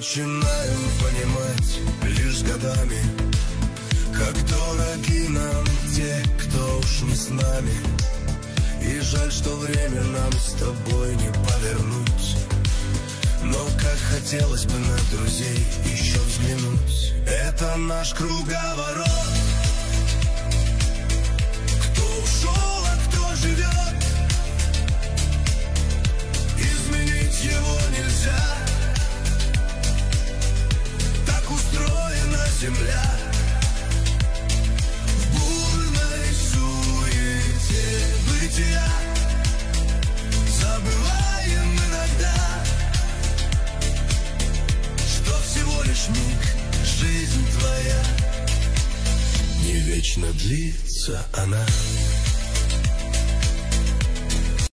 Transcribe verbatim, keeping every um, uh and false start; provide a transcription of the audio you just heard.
начинаем понимать лишь годами, как дороги нам те, кто уж не с нами. И жаль, что время нам с тобой не повернуть, но как хотелось бы на друзей еще взглянуть. Это наш круговорот. Кто ушел, а кто живет, изменить его нельзя. Так устроена земля. В бурной суете бытия забываем иногда, что всего лишь миг, жизнь твоя, не вечно длится она.